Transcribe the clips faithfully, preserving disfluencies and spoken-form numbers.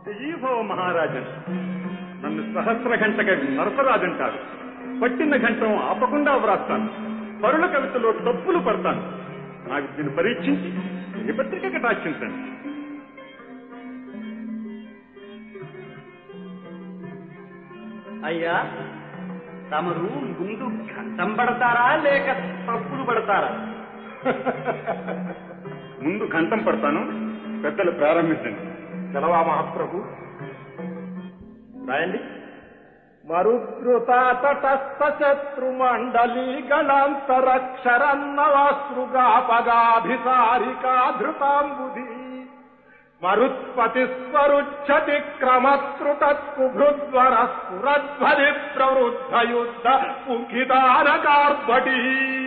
జయీభవ మహారాజన్. నన్ను సహస్ర గంట కవి నరసరాజంటారు. పట్టిన గంటం ఆపకుండా వ్రాస్తాను. పరుల కవితలో తప్పులు పడతాను. నా విద్యను పరీక్షించి ఈ పత్రిక కటాక్షించండి. అయ్యా, తమరు ముందు గంటం పడతారా లేక తప్పులు పడతారా? ముందు గంటం పడతాను. పెద్దలు ప్రారంభించండి. సెలవా మహాప్రభు. రాయండి. మరుద్రుత తటస్థ శత్రు మండలి గళాంతరక్షరన్నవాసృగాపగాభిసారికాధృతాంబుధి మరుత్పతి స్వరుచ్చతి క్రమత్రుటత్కుభృద్వర స్ఫురధ్వని ప్రవృద్ధ యుద్ధ పుంఖితారకార్భటి.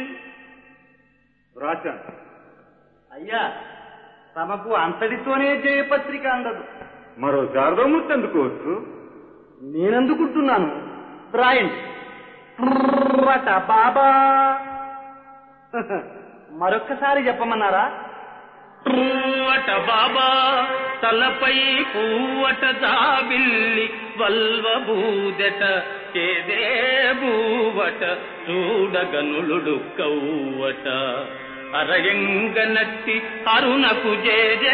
రాశాను. అయ్యా, తమకు అంతటితోనే జయపత్రిక అందదు. మరో శారదమూర్తి అందుకోవచ్చు. నేనందుకుంటున్నాను. రాయండి. బాబా మరొక్కసారి చెప్పమన్నారా? పూవట బాబా తలపై పూవట జాబిల్లి వల్వ బూదెట చేదే బూవట చూడగనులుడు కౌవట అరయంగనట్టి అరుణకు జేజే.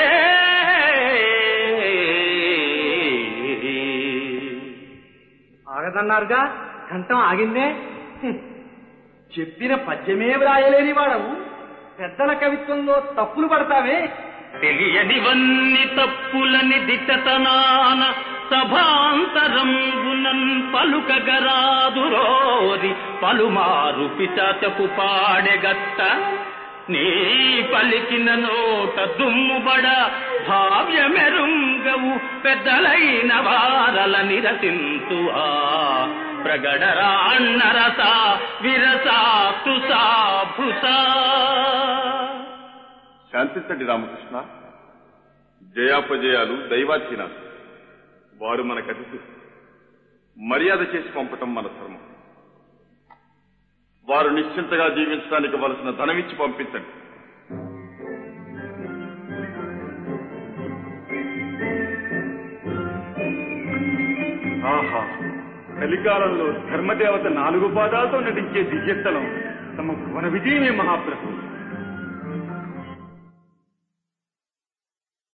ఆగదన్నారుగా, కంఠం ఆగిందే. చెప్పిన పద్యమే వ్రాయలేని వాడవు పెద్దల కవిత్వంలో తప్పులు పడతావే. తెలియనివన్నీ తప్పులని దిట్టతనాన సభాంతరంబునన్ పలుకగరాదురోరి పలుమారు పిశాచపు పాడెగట్ట నీ పలికిన నోట దుమ్ముబడ భావ్యమెరుంగవు పెద్దలైన వారల నిరసింతువా ప్రగడరా అన్నరస విరసా తుసా భుసా. శాంతించండి రామకృష్ణ. జయాపజయాలు దైవాధీనాలు. వారు మనకు అతిథి. మర్యాద చేసి పంపటం మన ధర్మం. వారు నిశ్చింతగా జీవించడానికి వలసిన ధనమిచ్చి పంపించండి. ఆహా, కలికాలంలో ధర్మదేవత నాలుగు పాదాలతో నటించే దివ్యస్థలం తమ భువన విజయమే మహాప్రభు.